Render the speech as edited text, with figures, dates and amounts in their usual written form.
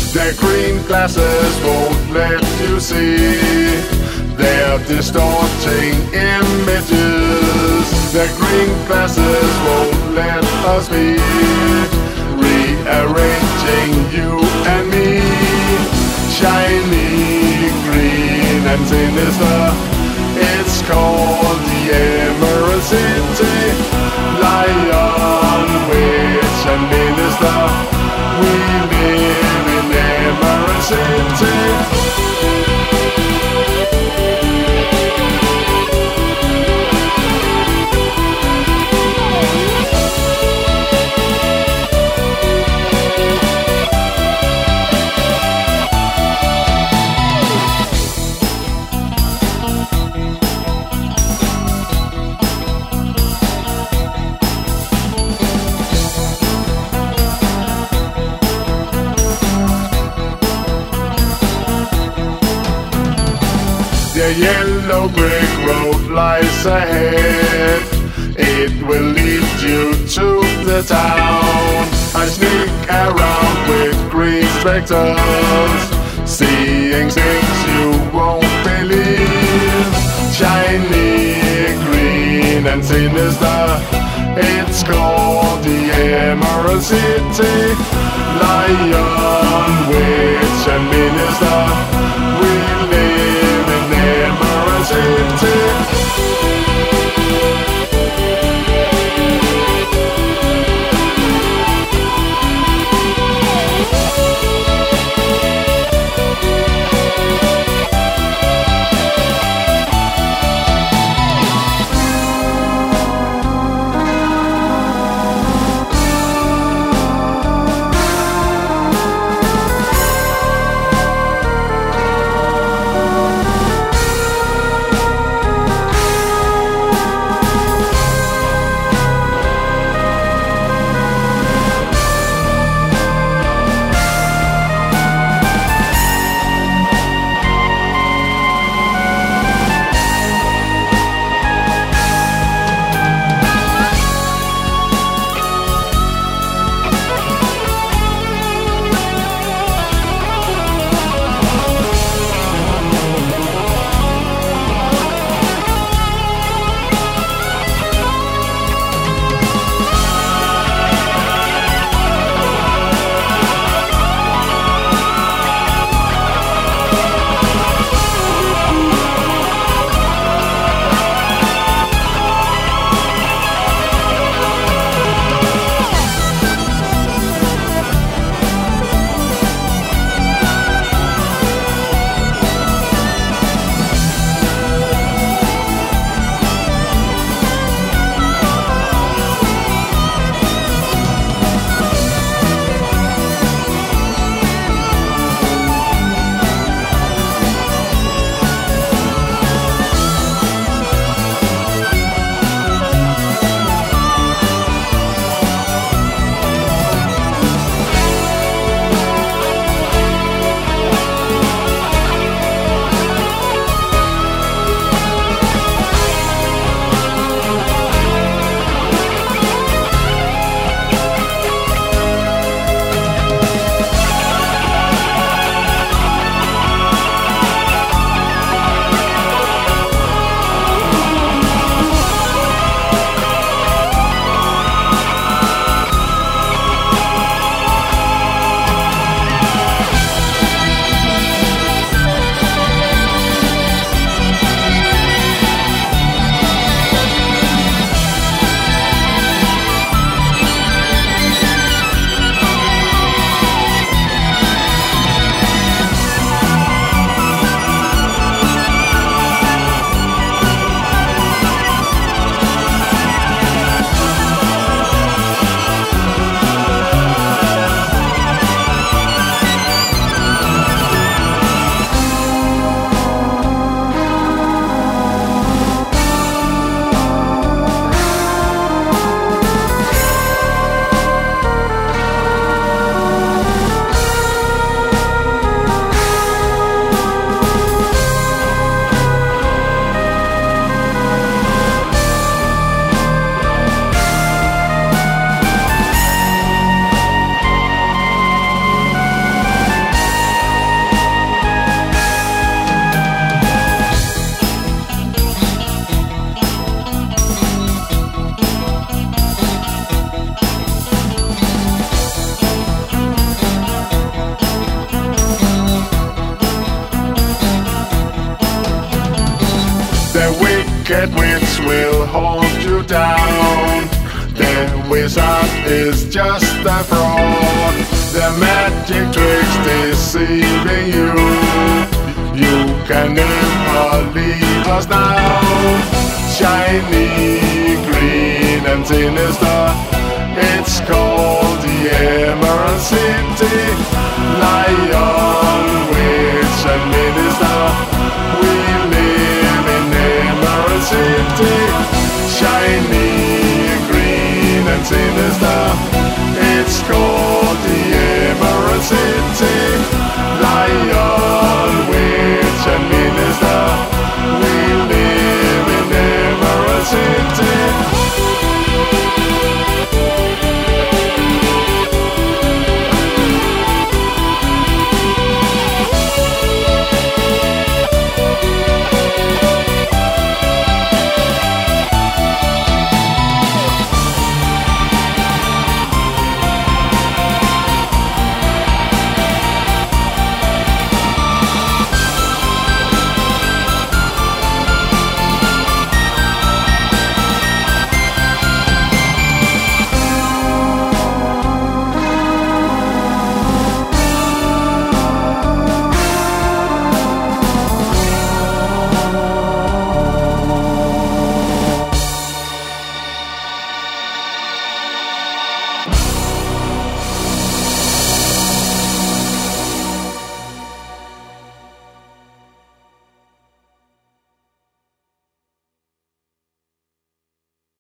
Their green glasses won't let you see. They're distorting images. Their green glasses won't let us be. Rearranging you and me. Shiny, green and sinister. It's called the Emerald City. Lion, witch and minister. We live in Emerald City. The yellow brick road lies ahead. It will lead you to the town. I sneak around with green specters, seeing things you won't believe. Shiny, green and sinister. It's called the Emerald City. Lion, witch and minister. We live in Emerald City. wicked witch will hold you down. The wizard is just a fraud. The magic tricks deceiving you. You can never leave us now. Shiny, green and sinister, it's called the Emerald City. Lion, witch and minister, we live in Emerald City. Shiny, green and sinister, it's called